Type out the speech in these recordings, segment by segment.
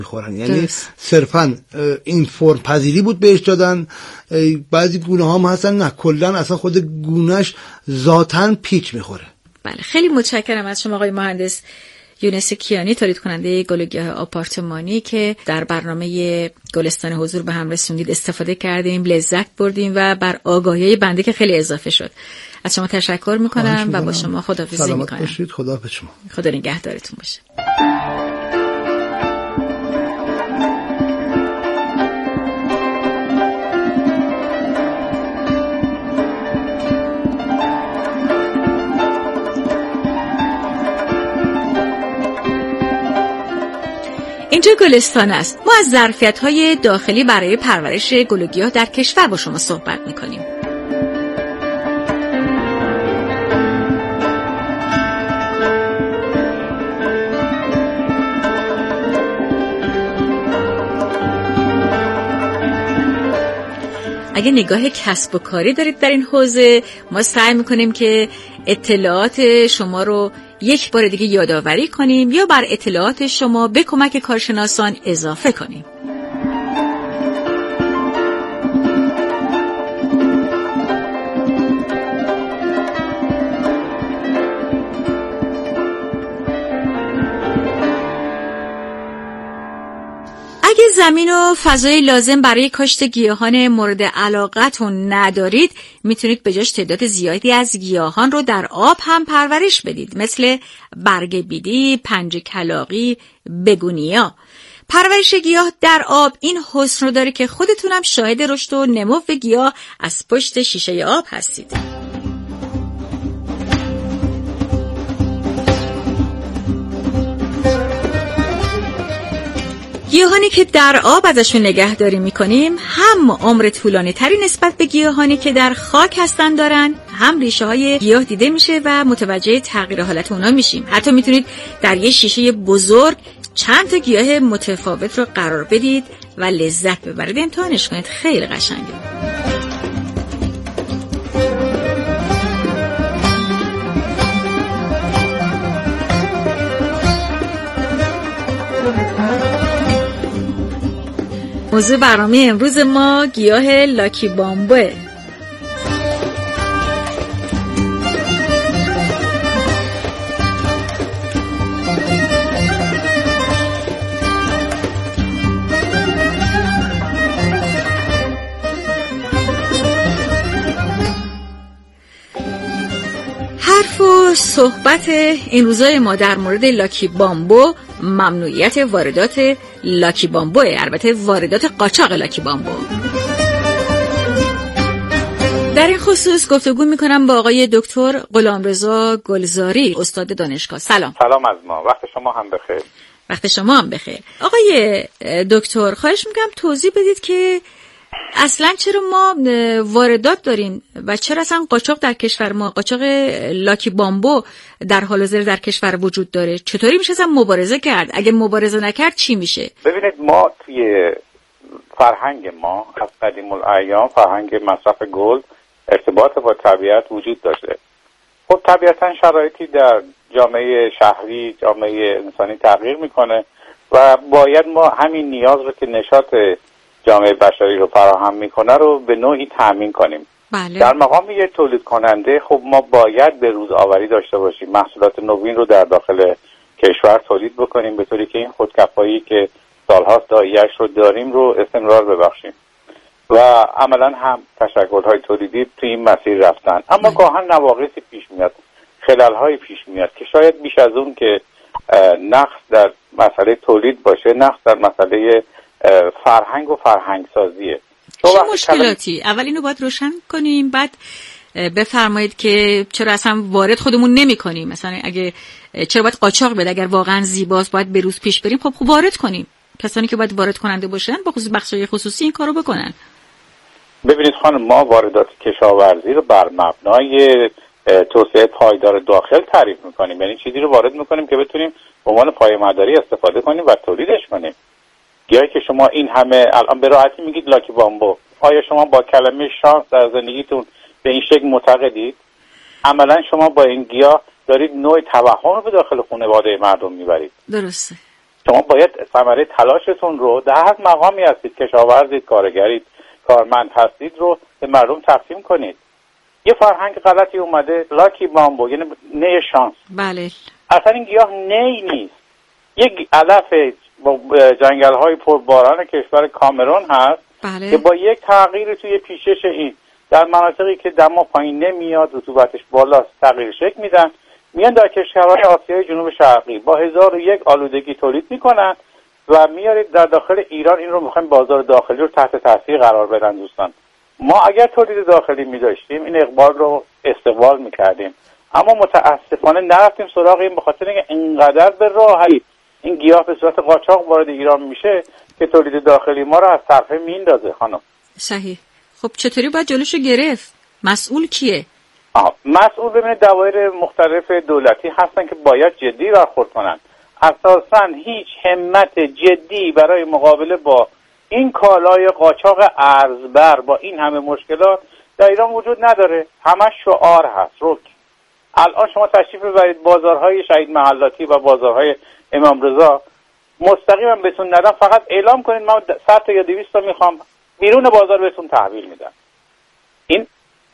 میخورن، یعنی صرفا این فرم پذیری بود بهش دادن. بعضی گونه ها هم هستن نه کلا اصلا خود گونهش ذاتاً پیچ میخوره. بله خیلی متشکرم از شما آقای مهندس یونس کیانی، تولید کننده گلوگیاه آپارتمانی که در برنامه گلستان حضور به هم رسوندید، استفاده کردیم، لذت بردیم و بر آگاهی بنده که خیلی اضافه شد. از شما تشکر میکنم و با شما خداحافظی میکنم. سلامت باشید. خدا به شما. خدا نگهدارتون باشه. اینجا گلستان است. ما از ظرفیت‌های داخلی برای پرورش گلوگیاه در کشور با شما صحبت می‌کنیم. اگه نگاه کسب و کاری دارید در این حوزه، ما سعی می‌کنیم که اطلاعات شما رو یک بار دیگه یادآوری کنیم یا بر اطلاعات شما به کمک کارشناسان اضافه کنیم. اگه زمین و فضای لازم برای کاشت گیاهان مورد علاقتون ندارید، میتونید به جاش تعداد زیادی از گیاهان رو در آب هم پرورش بدید، مثل برگ بیدی، پنج کلاغی، بگونیا. پرورش گیاه در آب این حسن رو داره که خودتونم شاهد رشد و نمو گیاه از پشت شیشه آب هستید. گیاهانی که در آب ازشون نگهداری میکنیم هم عمر طولانی تری نسبت به گیاهانی که در خاک هستن دارن، هم ریشه های گیاه دیده میشه و متوجه تغییر حالت اونا میشیم. حتی میتونید در یه شیشه بزرگ چند تا گیاه متفاوت رو قرار بدید و لذت ببرید. امتحانش کنید، خیلی قشنگه. موضوع برنامه امروز ما گیاه لاکی بامبوه. حرف و صحبت این روزای ما در مورد لاکی بامبو ممنوعیت واردات لاکی بامبوه، البته واردات قاچاق لاکی بامبو. در این خصوص گفتگو میکنم با آقای دکتر غلامرضا گلزاری، استاد دانشگاه. سلام. سلام از ما، وقت شما هم بخیر. وقت شما هم بخیر. آقای دکتر خواهش میکنم توضیح بدید که اصلا چرا ما واردات داریم و چرا اصلا قاچاق در کشور ما، قاچاق لاکی بامبو در حال حاضر در کشور وجود داره؟ چطوری میشه اصلا مبارزه کرد؟ اگه مبارزه نکرد چی میشه؟ ببینید، ما توی فرهنگ ما از قدیم الایام فرهنگ مصرف گل ارتباط با طبیعت وجود داشته. خب طبیعتا شرایطی در جامعه شهری، جامعه انسانی تغییر میکنه و باید ما همین نیاز رو که نشاط جامعه بشری رو فراهم میکنه رو به نوعی تامین کنیم. بله. در مقام یه تولید کننده خب ما باید به روز آوری داشته باشیم، محصولات نوین رو در داخل کشور تولید بکنیم به طوری که این خودکفایی که سالهاست دایه‌اش رو داریم رو استمرار ببخشیم و عملا هم تشکل‌های تولیدی توی این مسیر رفتن. اما گاهن نواقصی پیش میاد، خلل‌های پیش میاد که شاید بیش از اون که نقص در مسئله تولید باشه، نقص در مسئله فرهنگ و فرهنگ سازیه. چه مشکلاتی؟ اول اینو باید روشن کنیم، بعد بفرمایید که چرا اصلا وارد خودمون نمی کنیم. مثلا اگه چرا باید قاچاق بده؟ اگر واقعا زیباست باید به روز پیش بریم، خب وارد کنیم. کسانی که باید وارد کننده باشن با خصوص بخشای خصوصی این کارو بکنن. ببینید خانم، ما واردات کشاورزی رو بر مبنای توسعه پایدار داخل تعریف میکنیم، یعنی چیزی رو وارد میکنیم که بتونیم به عنوان پایه‌مداری استفاده کنیم و تولیدش کنیم. گیاهی که شما این همه الان به راحتی میگید لاکی بامبو، آیا شما با کلمه شانس در زندگیتون به این شکل معتقدید؟ عملا شما با این گیاه دارید نوع توهم رو به داخل خانواده مردم میبرید. درسته. شما باید ثمره تلاشتون رو در هر مقامی هستید، کشاورزید، کارگرید، کارمند هستید، رو به مردم تقسیم کنید. یه فرهنگ غلطی اومده، لاکی بامبو، یعنی نی شانس. بله. اصلا این گیاه نی نیست. یک علف جنگل‌های پرباران کشور کامرون هست. بله. که با یک تغییر توی پیشش این در مناطقی که دما پایین نمیاد، رطوبتش بالاست، تغییر شکل میدن، میان در کشورهای آسیای جنوب شرقی با 1001 آلودگی تولید میکنن و میارید در داخل ایران. این رو میخوایم بازار داخلی رو تحت تاثیر قرار بدن. دوستان، ما اگر تولید داخلی میداشتیم این اقبال رو استقبال میکردیم، اما متاسفانه نرفتیم سراغ این، به خاطر اینکه اینقدر به راحتی این گیاه به صورت قاچاق وارد ایران میشه که تولید داخلی ما رو از صرفه میندازه. خانم صحیح. خب چطوری باید جلوشو گرفت؟ مسئول کیه؟ مسئول ببینید دوایر مختلف دولتی هستن که باید جدی برخورد کنن. اساساً هیچ همت جدی برای مقابله با این کالای قاچاق ارزبر با این همه مشکلات در ایران وجود نداره. همه شعار هست، رک. الان شما تشریف ببرید بازارهای شهید محلاتی و بازارهای امام رضا، مستقیما بهتون ندم، فقط اعلام کنید من 100 تا یا 200 تا میخوام، بیرون بازار بهتون تحویل میدم. این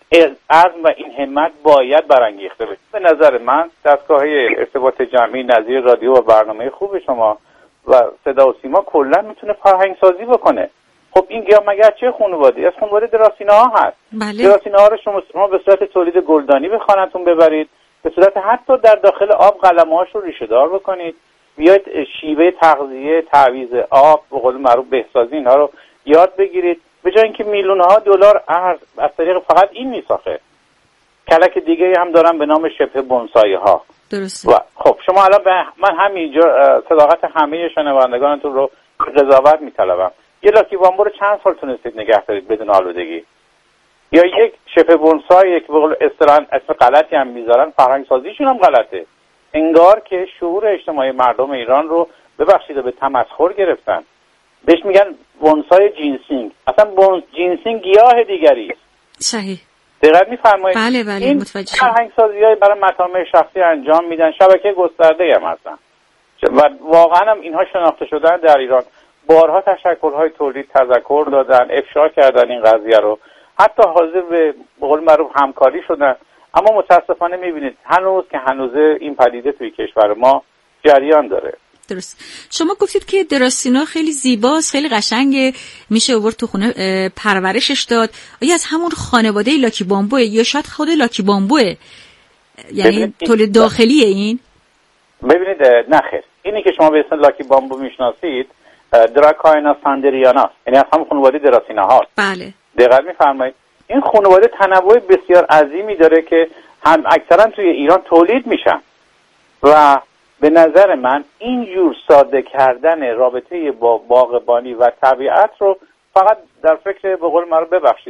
عزم و این همت باید برانگیخته بشه. به نظر من دستگاه ارتباط جمعی نظیر رادیو و برنامه خوب شما و صدا و سیما کلا میتونه فرهنگ سازی بکنه. خب این گیاه مگر چه خانواده‌ای؟ از خانواده دراسینه‌ها هست. بله. دراسینه‌ها رو شما به صورت تولید گلدانی به خانه‌تون ببرید، به صورت حتی در داخل آب قلمه‌هاش رو ریشه‌دار بکنید، بیاید شیوه تغذیه، تعویض آب، به قول معروف بهسازی اینها رو یاد بگیرید، به جای اینکه میلیون‌ها دلار ارز از طریق فقط این میساخه. کلک دیگه هم دارن به نام شبه بونسایی‌ها. درسته. و خب شما الان من همینجا صداقت همه شنوندگانتون رو قضاوت می‌طلبم. یه لاکی بامبو رو چند سال تونستید نگه دارید بدون آلودگی؟ یا یک شبه بونسایی که به قول اصطلاحاً اسم غلطی هم میذارن، فرهنگ سازیشون هم غلطه. انگار که شعور اجتماعی مردم ایران رو ببخشید به تمسخر گرفتن. بهش میگن بونسای جینسینگ. اصلا جینسینگ گیاه دیگری است. صحیح. دقیق میفرمایید. بله بله این متوجه شدم. فرهنگ سازی‌های برای مطامع شخصی انجام میدن، شبکه گسترده هم هستن و واقعا هم اینها شناخته شدن در ایران. بارها تشکل‌های تولید تذکر دادن، افشا کردن این قضیه رو، حتی حاضر به قول معروف همکاری شدن، اما متاسفانه میبینید هنوز این پدیده توی کشور ما جریان داره. درست. شما گفتید که دراسینا خیلی زیباست، خیلی قشنگه، میشه آورد تو خونه پرورشش داد. آیا از همون خانواده لاکی بامبوه یا شاید خود لاکی بامبوه؟ یعنی تولید داخلیه این؟ ببینید نه خیر. اینی که شما به اسم لاکی بامبو میشناسید دراکاینا ساندریانا، یعنی از همون خانواده دراسینا هاست. بله. دقیق میفرمایید. این خانواده تنوع بسیار عظیمی داره که هم اکثرا توی ایران تولید میشن و به نظر من اینجور ساده کردن رابطه با باغبانی و طبیعت رو فقط در فکر به قول معروف ببخشید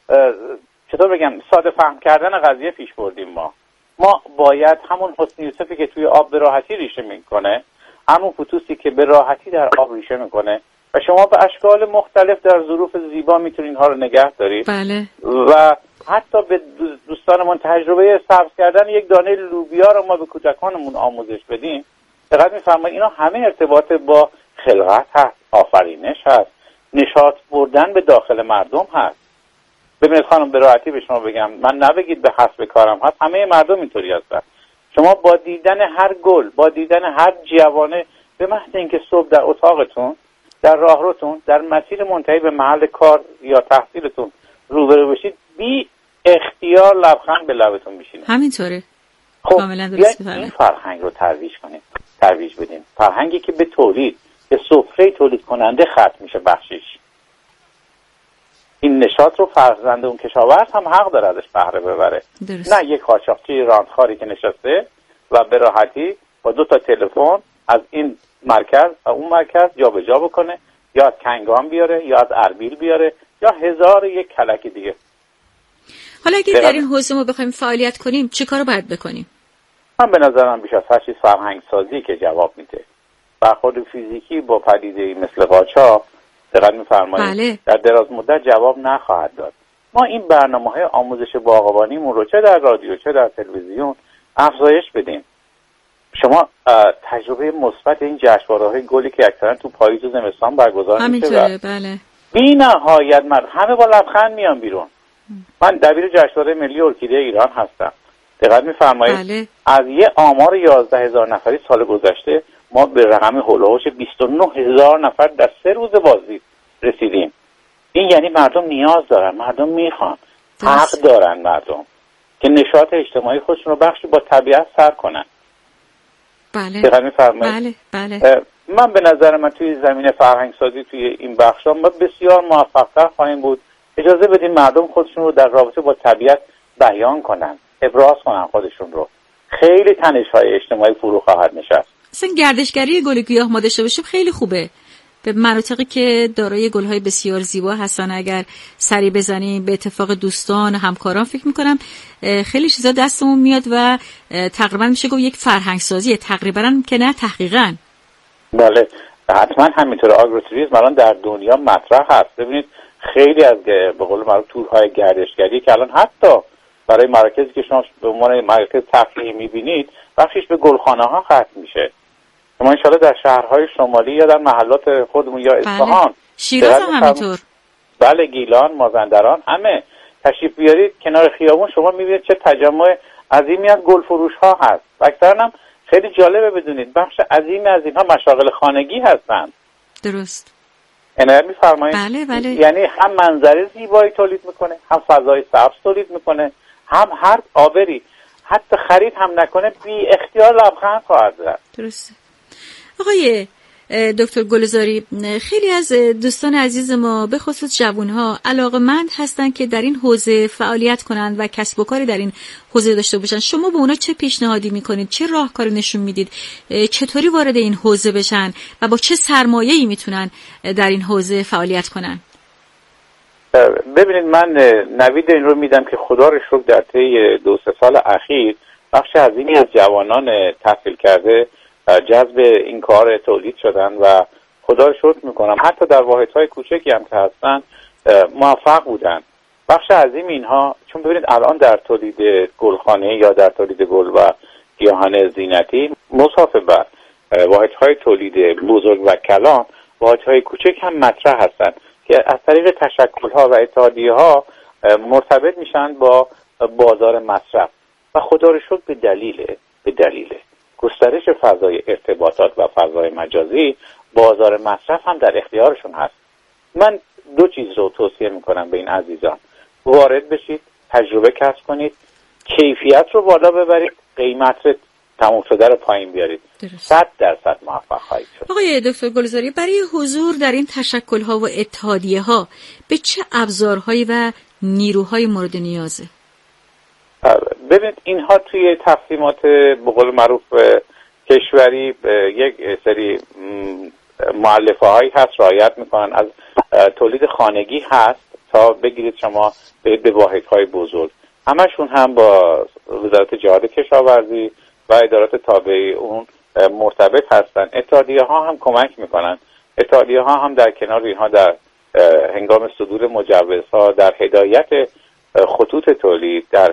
چطور بگم ساده فهم کردن قضیه پیش بردیم. ما باید همون حسن یوسفی که توی آب به راحتی ریشه میکنه، همون فوتوسی که به راحتی در آب ریشه میکنه و شما به اشکال مختلف در ظروف زیبا میتونید اینها رو نگه دارید. بله. و حتی به دوستانمون تجربه سبز کردن یک دانه لوبیا رو ما به کودکانمون آموزش بدیم. دقیق میفرمایید اینا همه ارتباط با خلقت هست، آفرینش هست، نشاط بردن به داخل مردم هست. ببینید خانم به راحتی به شما بگم، من نبگید به حسب کارم هست، همه مردم اینطوری هستن. شما با دیدن هر گل، با دیدن هر جوانه، به محض اینکه صبح در اتاقتون، در راهروتون، در مسیر منتهی به محل کار یا تحصیلتون روبرو بشید، بی اختیار لبخند به لبتون میشینه. همینطوره. خب کاملا درست این فرهنگ رو ترویج بدین. فرهنگی که به تولید، به سفره تولید کننده ختم میشه بخشش. این نشاط رو فرزند اون کشاورز هم حق داره ازش بهره ببره. درست. نه یک قاچاقچی راندخاری که نشسته و به راحتی با 2 تا تلفن از این مرکز و اون مرکز جابجا بکنه، یا از کنگان بیاره یا از اربیل بیاره یا 1001 کلک دیگه. حالا اگه در این حوزه ما بخوایم فعالیت کنیم چه کارو باید بکنیم؟ من به نظرم بیش از هر چیز فرهنگ سازی که جواب میده. برخورد فیزیکی با پدیده‌ای مثل قاچاق دقیق می‌فرمایید بله. در دراز مدت جواب نخواهد داد. ما این برنامه‌های آموزش باغبانیمون رو چه در رادیو چه در تلویزیون افزایش بدیم. شما تجربه مثبت این جشنواره‌های گلی که اکثرا تو پاییز و زمستان برگزار میشه، همینطوره. بله. بی نهایت همه با لبخند میان بیرون. من دبیر جشنواره ملی ارکیده ایران هستم. دقت می‌فرمایید. بله. از یه آمار 11,000 نفری سال گذشته ما به رقم هولوش 29,000 نفر در 3 روز بازدید رسیدیم. این یعنی مردم نیاز دارن، مردم میخوان، حق دارن مردم که نشاط اجتماعی خودشون رو بخشی با طبیعت سر کنن. بله. دقت می‌فرمایید. بله بله. من به نظر من توی زمینه فرهنگ سازی توی این بخشا ما بسیار موفق‌تر خواهیم بود. اجازه بدین مردم خودشون رو در رابطه با طبیعت بیان کنن، ابراز کنن خودشون رو. خیلی تنش‌های اجتماعی فرو خواهد نشست. اصلا گردشگری گل گیاه ما داشته باشیم خیلی خوبه. به مناطقی که دارای گل‌های بسیار زیبا هستن اگر سری بزنیم، به اتفاق دوستان و همکاران فکر می‌کنم خیلی چیزا دستمون میاد و تقریبا میشه گفت یک فرهنگ سازیه. تقریبا که نه تحقیقاً. بله حتما همینطور. آگروتوریسم الان در دنیا مطرح هست. ببینید خیلی از به قول معروف تورهای گردشگری که الان حتی برای مراکزی که شما به عنوان مراکز تفریحی می‌بینید بخشش به گلخانه‌ها ختم میشه. ما انشالله در شهرهای شمالی یا در محلات خودمون یا اصفهان، بله. شیراز هم همینطور، بله گیلان، مازندران، همه تشریف بیارید کنار خیابون شما میبینید چه تجمع عظیمی از گلفروش ها هست. و اکثرا هم خیلی جالبه بدونید بخش عظیمی از اینها مشاغل خانگی هستند. درست. عنایت می‌فرمایید؟ بله بله. یعنی هم منظره زیبایی تولید میکنه، هم فضای سبز تولید میکنه، هم هر آبری حتی خرید هم نکنه بی اختیار لبخند خواهد زد. درسته. آقای دکتر گلزاری، خیلی از دوستان عزیز ما به خصوص جوانها علاقه‌مند هستن که در این حوزه فعالیت کنند و کسب و کاری در این حوزه داشته باشن. شما به اونا چه پیشنهادی میکنید؟ چه راهکاری نشون میدید؟ چطوری وارد این حوزه بشن و با چه سرمایه‌ای میتونن در این حوزه فعالیت کنن؟ ببینید من نوید این رو میدم که خدا رو شکر در طی 2-3 سال اخیر بخش عظیمی از جوانان تحصیل کرده جذب این کار تولید شدن و خدا رو شکر میکنم حتی در واحدهای کوچکی هم که هستن موفق بودن. بخش عظیم اینها چون ببینید الان در تولید گلخانه یا در تولید گل و گیاهان زینتی مضافه بر واحدهای تولید بزرگ و کلان واحدهای کوچک هم مطرح هستن که از طریق تشکل‌ها و اتحادیه‌ها مرتبط میشن با بازار مصرف و خدا رو شکر به دلیل گسترش فضای ارتباطات و فضای مجازی بازار مصرف هم در اختیارشون هست. من 2 چیز رو توصیه میکنم به این عزیزان: وارد بشید، تجربه کسب کنید، کیفیت رو بالا ببرید، قیمت رو تموم شده رو پایین بیارید. 100% موفق خواهید شد. آقای دکتر گلزاری، برای حضور در این تشکل‌ها و اتحادیه‌ها به چه ابزارهایی و نیروهای مورد نیازه؟ ببینید اینها توی تقسیمات به قول معروف کشوری یک سری مؤلفه هایی هست رعایت میکنن، از تولید خانگی هست تا بگیرید شما به واحدهای بزرگ، همشون هم با وزارت جهاد کشاورزی و ادارات تابع اون مرتبط هستن. اتحادیه ها هم کمک میکنن. اتحادیه ها هم در کنار اینها در هنگام صدور مجوزها، در هدایت خطوط تولید، در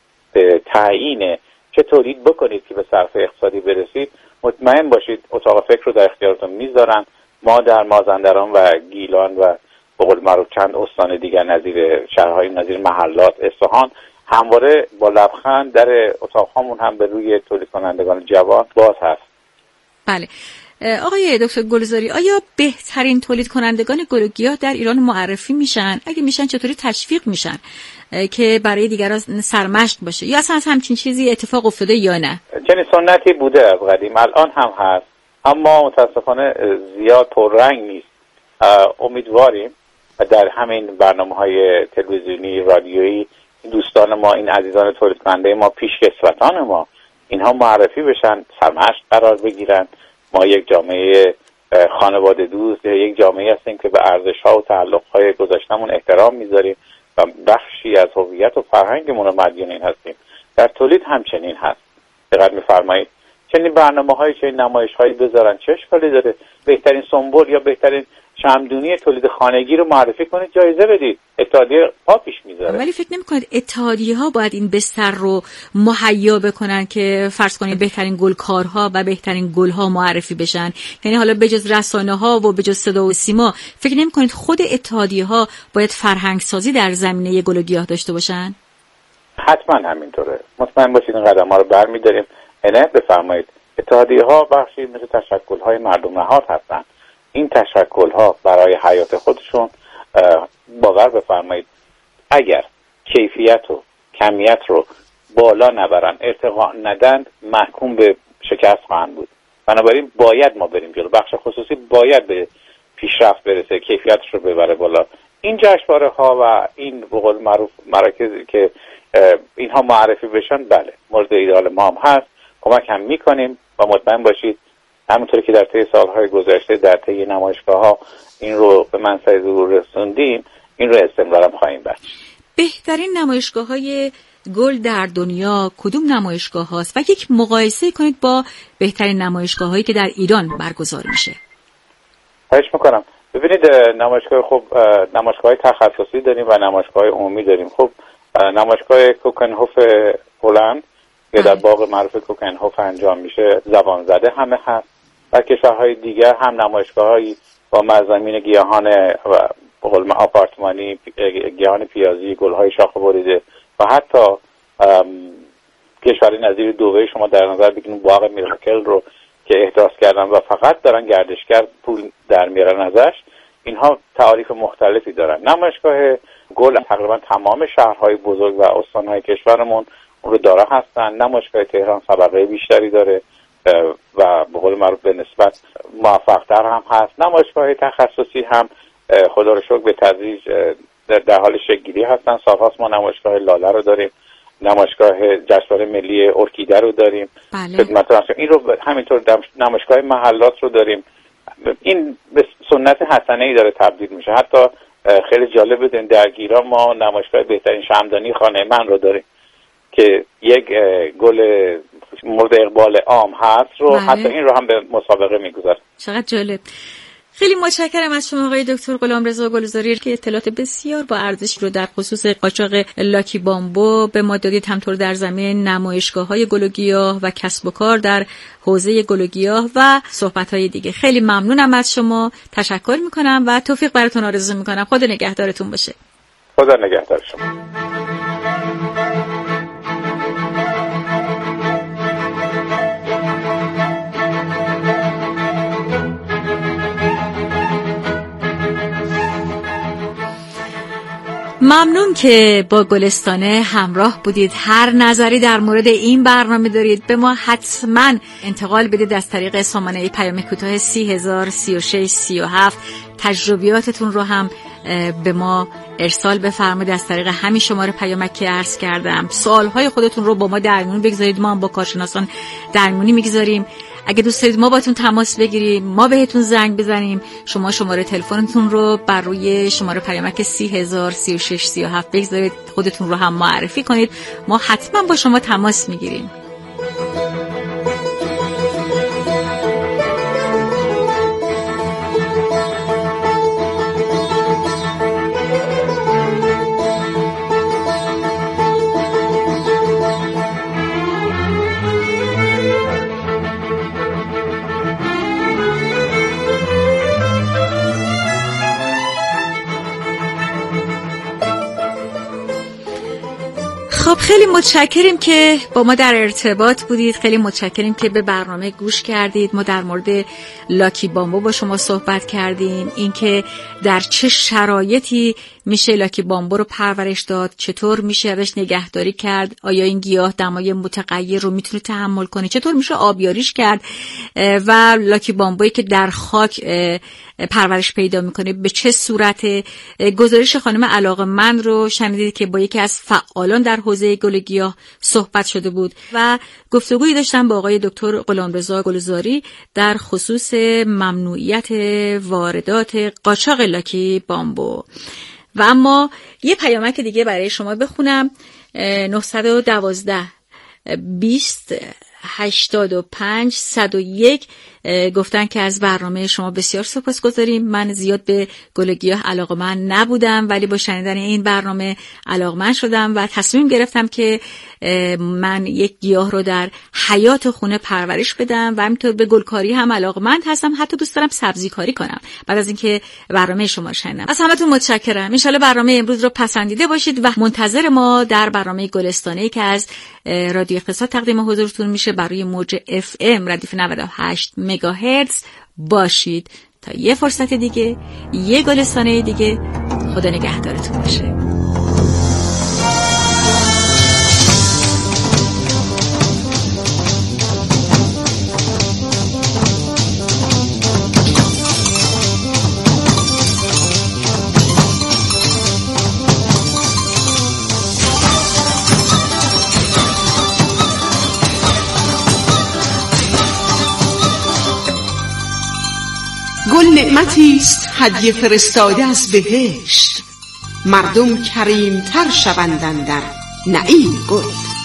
تعیین چه تولید بکنید که به صرفه اقتصادی برسید، مطمئن باشید اتاق فکر رو در اختیارتون میذارن. ما در مازندران و گیلان و به قول معروف چند استان دیگر نظیر شهرهای نظیر محلات اصفهان همواره با لبخند در اتاقهامون هم به روی تولید کنندگان جوان باز هست. بله. آقای دکتر گلزاری، آیا بهترین تولید کنندگان گل و گیاه در ایران معرفی میشن؟ اگه میشن چطوری تشویق میشن که برای دیگران سرمشق باشه، یا اصلا همچین چیزی اتفاق افتاده یا نه؟ چنین سنتی بوده از قدیم، الان هم هست، اما متاسفانه زیاد پررنگ نیست. امیدواریم در همین برنامه‌های تلویزیونی، رادیویی دوستان ما، این عزیزان تولید کننده ما، پیشکسوتان ما، اینها معرفی بشن، سرمشق قرار بگیرن. ما یک جامعه خانواده دوست، یک جامعه هستیم که به ارزش‌ها و تعلق‌های گذشته‌مون احترام می‌ذاریم و بخشی از هویت و فرهنگمون رو مدیون این هستیم. در تولید همچنین هست. دقت می‌فرمایید چنین برنامه‌های، چنین نمایش‌هایی بذارن، چه اشکالی داره؟ بهترین سمبل یا بهترین شمعدونی تولید خانگی رو معرفی کنید، جایزه بدید. اتحادیه پا پیش میذاره. ولی فکر نمی‌کنید اتحادیه‌ها باید این بستر رو مهیا بکنن که فرض کنید بهترین گلکارها و بهترین گل‌ها معرفی بشن؟ یعنی حالا بجز رسانه‌ها و بجز صدا و سیما، فکر نمی‌کنید خود اتحادیه‌ها باید فرهنگ سازی در زمینه گل و گیاه داشته باشن؟ حتما همینطوره. مطمئن باشید این قدم‌ها رو برمی‌داریم. عنایت بفرمایید. اتحادیه‌ها بخشی مثل تشکل‌های مردم نهاد هستن. این تشکل‌ها برای حیات خودشون باور بفرمایید اگر کیفیت و کمیت رو بالا نبرن، ارتقا ندن، محکوم به شکست خواهند بود. بنابراین باید ما بریم جلو. بخش خصوصی باید به پیشرفت برسه، کیفیتش رو ببره بالا. این جشنواره‌ها و این به قول معروف مراکزی که اینها معرفی بشن، بله مورد ایدئال ما هم هست، کمک هم میکنیم و مطمئن باشید همونطوری که در طی سالهای گذشته در طی نمایشگاه‌ها این رو به منصب ظهور رسوندیم، این رو استمرار خواهیم بست. بهترین نمایشگاه‌های گل در دنیا کدوم نمایشگاه هاست و یک مقایسه کنید با بهترین نمایشگاه‌هایی که در ایران برگزار میشه؟ خواهش میکنم. ببینید نمایشگاه‌های تخصصی داریم و نمایشگاه‌های عمومی داریم. خب نمایشگاه کوکنهوف هلند که در باغ معروف کوکنهوف انجام میشه زبان زده همه هست. در کشورهای دیگر هم نمایشگاه‌هایی با مضامین گیاهان و آپارتمانی، گیاهان پیازی، گل‌های شاخه بریده و حتی کشوری نظیر دبی شما در نظر بگیرید باغ میراکل رو که احداث کردن و فقط دارن گردشگر پول در میارن ازش. اینها تعاریف مختلفی دارن. نمایشگاه گل تقریبا تمام شهرهای بزرگ و استانهای کشورمون اون رو داره هستن. نمایشگاه تهران سابقه بیشتری داره و به قول معروف به نسبت موفق‌تر هم هست. نمایشگاه تخصصی هم خدا رو شکر به تدریج در حال شکل‌گیری هستن. سال‌هاست ما نمایشگاه لاله رو داریم، نمایشگاه جشنواره ملی ارکیده رو داریم. بله. این رو همینطور نمایشگاه محلات رو داریم. این به سنت حسنه‌ای داره تبدیل میشه. حتی خیلی جالب بود در گیلان ما نمایشگاه بهترین شمعدانی خانه من رو داریم که یک گل مورد اقبال عام هست رو بله. حتی این رو هم به مسابقه میگذاره. چقدر جالب. خیلی متشکرم از شما آقای دکتر غلامرضا گلزاری که اطلاعات بسیار با ارزش رو در خصوص قاچاق لاکی بامبو به ما دادید، همطور در زمینه نمایشگاه‌های گل و گیاه و کسب و کار در حوزه گل و گیاه و صحبت‌های دیگه. خیلی ممنونم از شما، تشکر می‌کنم و توفیق براتون آرزو می‌کنم. خدا نگهدارتون باشه. خدا نگهدار شما. ممنون که با گلستانه همراه بودید. هر نظری در مورد این برنامه دارید به ما حتما انتقال بدید از طریق سامانه پیام کوتاه 303637. تجربیاتتون رو هم به ما ارسال بفرمایید از طریق همین شماره پیامک که عرض کردم. سوالهای خودتون رو با ما در میون بگذارید، ما هم با کارشناسان در میون میگذاریم. اگه دوست دارید ما باتون تماس بگیریم، ما بهتون زنگ بزنیم، شما شماره تلفنتون رو بر روی شماره پیامک 303637 بگذارید، خودتون رو هم معرفی کنید، ما حتما با شما تماس میگیریم. خب خیلی متشکریم که با ما در ارتباط بودید، خیلی متشکریم که به برنامه گوش کردید. ما در مورد لاکی بامبو با شما صحبت کردیم، اینکه در چه شرایطی میشه لاکی بامبو رو پرورش داد، چطور میشه ازش نگهداری کرد، آیا این گیاه دمای متغیر رو میتونه تحمل کنه، چطور میشه آبیاریش کرد و لاکی بامبویی که در خاک پرورش پیدا میکنه به چه صورت. گزارش خانم علاقه‌مند رو شنیدید که با یکی از فعالان در حوزه گل گیاه صحبت شده بود و گفتگویی داشتم با آقای دکتر غلامرضا گلزاری در خصوص ممنوعیت واردات قاچاق لاکی بامبو. و اما یه پیامک دیگه برای شما بخونم. 912 20 85 101 گفتن که از برنامه شما بسیار سپاسگزاریم. من زیاد به گل گیاه علاقه‌مند نبودم، ولی با شنیدن این برنامه علاقه‌مند شدم و تصمیم گرفتم که من یک گیاه رو در حیاط خونه پرورش بدم و همینطور به گلکاری هم علاقه‌مند هستم، حتی دوست دارم سبزی کاری کنم بعد از اینکه برنامه شما رو شنیدم. از همتون متشکرم. ان شاءالله برنامه امروز رو پسندیده باشید و منتظر ما در برنامه گلستانه‌ای که از رادیو اقتصاد تقدیم حضورتون میشه برای موج FM ردیف 98 مگاهرتز باشید. تا یه فرصت دیگه، یه گلستانه دیگه، خدا نگهدارتون باشه. گل نعمتی است هدیه فرستاده از بهشت، مردم کریم تر شوند اندر نعیم گل.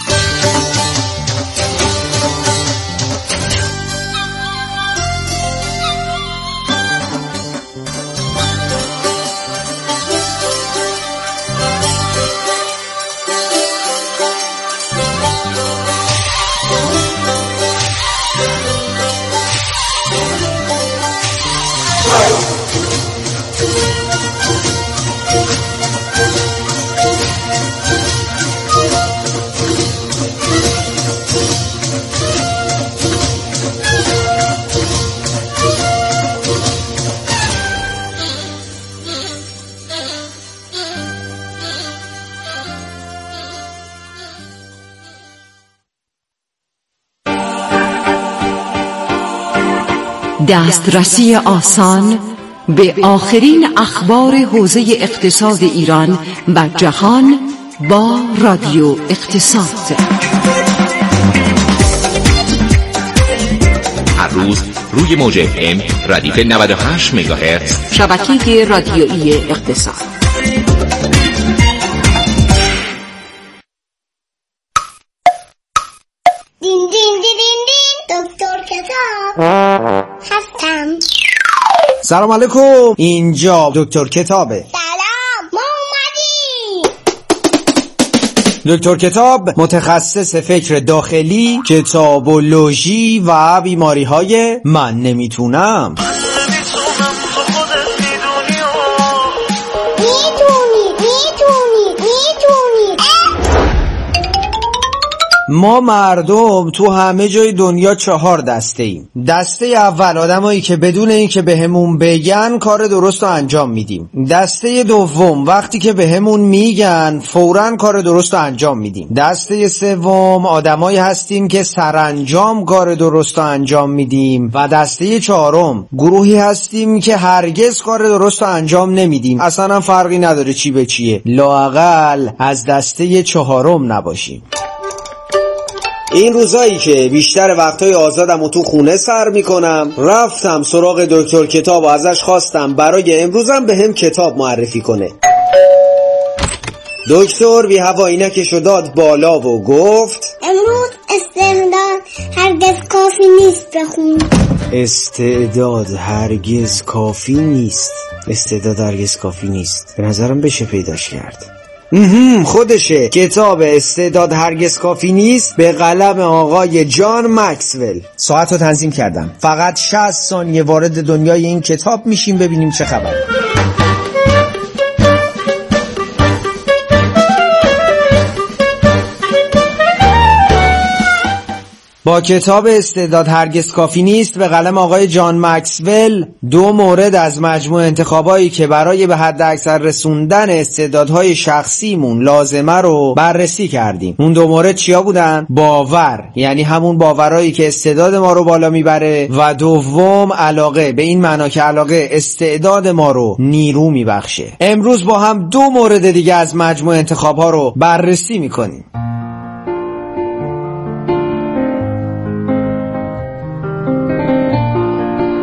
دسترسی آسان به آخرین اخبار حوزه اقتصاد ایران و جهان با رادیو اقتصاد. هر روز روی موج FM ردیف 98 مگاهرتز شبکه رادیویی اقتصاد. دین دین دین دین دین دکتر کتاب هستم. سلام علیکم، اینجا دکتر کتابه. سلام، ما اومدیم. دکتر کتاب متخصص فکر داخلی، کتابولوژی و بیماری‌های من نمیتونم. ما مردم تو همه جای دنیا 4 دسته ایم. دسته اول آدمایی که بدون اینکه بهمون بگن کار درست رو انجام میدیم. دسته دوم وقتی که بهمون میگن فوراً کار درست رو انجام میدیم. دسته سوم آدمایی هستیم که سرانجام کار درست رو انجام میدیم. و دسته چهارم گروهی هستیم که هرگز کار درست رو انجام نمیدیم. اصلا فرقی نداره چی به چیه، لااقل از دسته چهارم نباشیم. این روزایی که بیشتر وقتای آزادم و تو خونه سر میکنم، رفتم سراغ دکتر کتاب و ازش خواستم برای امروزم به هم کتاب معرفی کنه. دکتر بی هوا عینکشو داد بالا و گفت امروز استعداد هرگز کافی نیست بخون. استعداد هرگز کافی نیست. استعداد هرگز کافی نیست، به نظرم بشه پیداش کرد. خودشه. کتاب استعداد هرگز کافی نیست به قلم آقای جان مکسول. ساعت رو تنظیم کردم، فقط 60 ثانیه وارد دنیای این کتاب میشیم ببینیم چه خبر. با کتاب استعداد هرگز کافی نیست به قلم آقای جان مکسول 2 مورد از مجموع انتخابایی که برای به حد اکثر رسوندن استعدادهای شخصیمون لازمه رو بررسی کردیم. اون 2 مورد چیا بودن؟ باور، یعنی همون باورایی که استعداد ما رو بالا میبره، و دوم علاقه، به این معنا که علاقه استعداد ما رو نیرو میبخشه. امروز با هم 2 مورد دیگه از مجموع انتخابها رو بررسی میکنیم.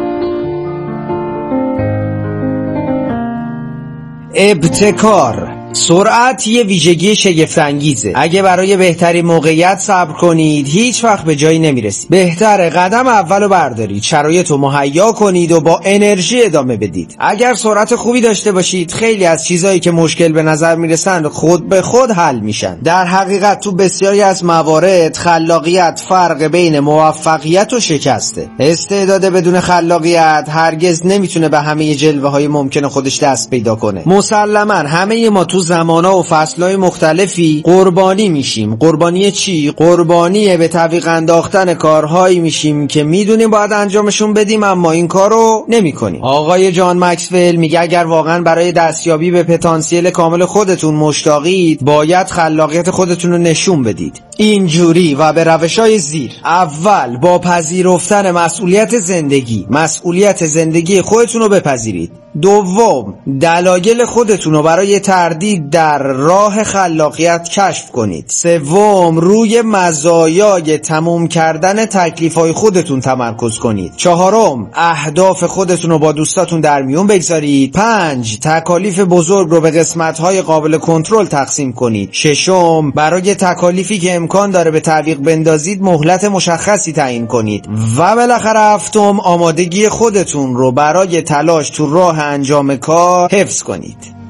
ابتکار، سرعت یه ویژگی شگفت انگیزه. اگه برای بهترین موقعیت صبر کنید هیچ وقت به جایی نمیرسید. بهتره قدم اولو بردارید، شرایطو مهیا کنید و با انرژی ادامه بدید. اگر سرعت خوبی داشته باشید خیلی از چیزایی که مشکل به نظر میرسن خود به خود حل میشن. در حقیقت تو بسیاری از موارد خلاقیت فرق بین موفقیت و شکسته. استعداد بدون خلاقیت هرگز نمیتونه به همه جلوه های ممکن خودش دست پیدا کنه. مسلماً همه ما تو زمانها و فصلهای مختلفی قربانی میشیم. قربانی چی؟ قربانی به تعویق انداختن کارهایی میشیم که میدونیم باید انجامشون بدیم اما این کارو نمیکنیم. آقای جان مکسول میگه اگر واقعا برای دستیابی به پتانسیل کامل خودتون مشتاقید باید خلاقیت خودتون رو نشون بدید. اینجوری و به روش‌های زیر: اول با پذیرفتن مسئولیت زندگی خودتون رو بپذیرید. دوم دلایل خودتون رو برای تردید در راه خلاقیت کشف کنید. سوم روی مزایای تموم کردن تکلیف‌های خودتون تمرکز کنید. چهارم اهداف خودتون رو با دوستاتون در میون بگذارید. 5 تکالیف بزرگ رو به قسمت‌های قابل کنترل تقسیم کنید. ششم برای تکالیفی که امکان داره به تعویق بندازید مهلت مشخصی تعیین کنید. و بالاخره هفتم آمادگی خودتون رو برای تلاش تو راه انجام کار حفظ کنید.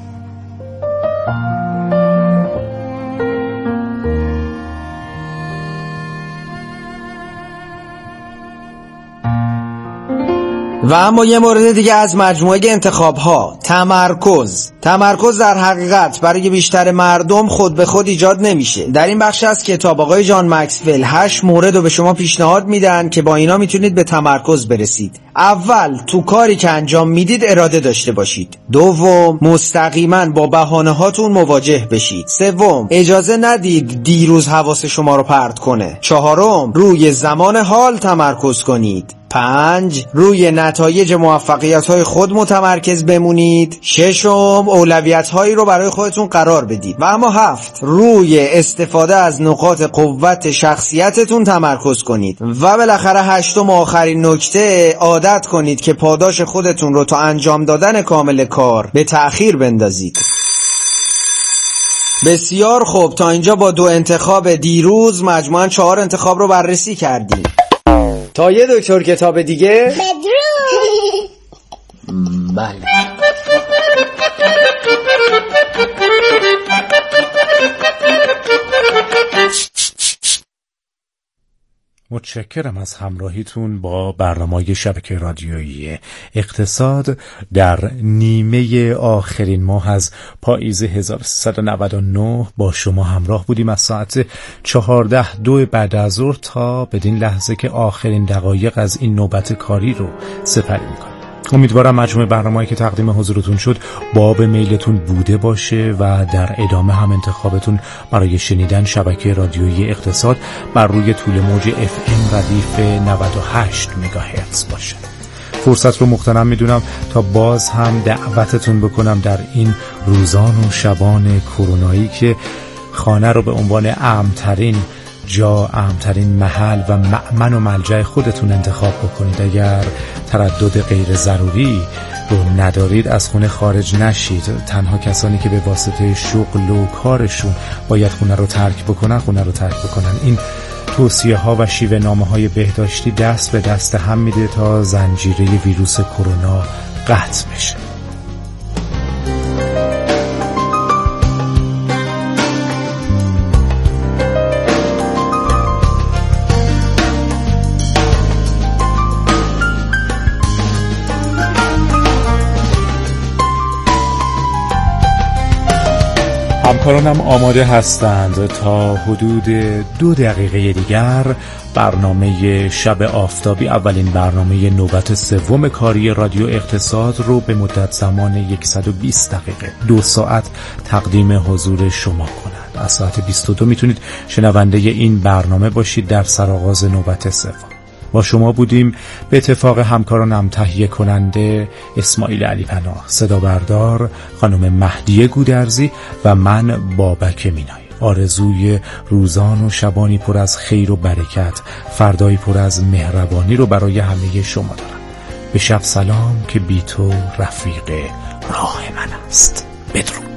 و اما یه مورد دیگه از مجموعه انتخاب ها: تمرکز در حقیقت برای بیشتر مردم خود به خود ایجاد نمیشه. در این بخش از کتاب آقای جان مکسول 8 مورد رو به شما پیشنهاد میدن که با اینا میتونید به تمرکز برسید. اول تو کاری که انجام میدید اراده داشته باشید. دوم مستقیما با بهانه هاتون مواجه بشید. سوم اجازه ندید دیروز حواس شما رو پرت کنه. چهارم روی زمان حال تمرکز کنید. 5 روی نتایج موفقیت‌های خود متمرکز بمونید. 6 اولویت‌هایی رو برای خودتون قرار بدید. و اما 7 روی استفاده از نقاط قوت شخصیتتون تمرکز کنید. و بالاخره 8 آخرین نکته: عادت کنید که پاداش خودتون رو تا انجام دادن کامل کار به تأخیر بندازید. بسیار خوب، تا اینجا با 2 انتخاب دیروز مجموعاً 4 انتخاب رو بررسی کردیم. تا یه دکتر کتاب دیگه بدرود. بله. متشکرم از همراهیتون با برنامه شبکه رادیویی اقتصاد در نیمه آخرین ماه از پاییز 1399 با شما همراه بودیم. از ساعت 14:02 بعد از ظهر تا بدین لحظه که آخرین دقایق از این نوبت کاری رو سپری می‌کنیم. امیدوارم مجموع برنامه‌ای که تقدیم حضورتون شد باب میلتون بوده باشه و در ادامه هم انتخابتون برای شنیدن شبکه رادیویی اقتصاد بر روی طول موج FM ردیف 98 مگاهرتز باشه. فرصت رو مغتنم میدونم تا باز هم دعوتتون بکنم در این روزان و شبان کرونایی که خانه رو به عنوان امن‌ترین محل و مأمن و ملجأ خودتون انتخاب بکنید. اگر تردد غیر ضروری رو ندارید از خونه خارج نشید. تنها کسانی که به واسطه شغل و کارشون باید خونه رو ترک بکنن این توصیه ها و شیوه نامه های بهداشتی دست به دست هم میده تا زنجیره ویروس کرونا قطع بشه. همکارانم آماده هستند تا حدود 2 دقیقه دیگر برنامه شب آفتابی، اولین برنامه نوبت سوم کاری رادیو اقتصاد رو به مدت زمان 120 دقیقه 2 ساعت تقدیم حضور شما کنند. از ساعت 22 میتونید شنونده این برنامه باشید در سرآغاز نوبت سوم. با شما بودیم به اتفاق همکارانم تهیه کننده اسماعیل علی پناه، صدا بردار خانم مهدیه گودرزی و من بابک مینایی. آرزوی روزان و شبانی پر از خیر و برکت، فردایی پر از مهربانی رو برای همه شما دارم. به شب سلام که بی تو رفیق راه من است. بدرود.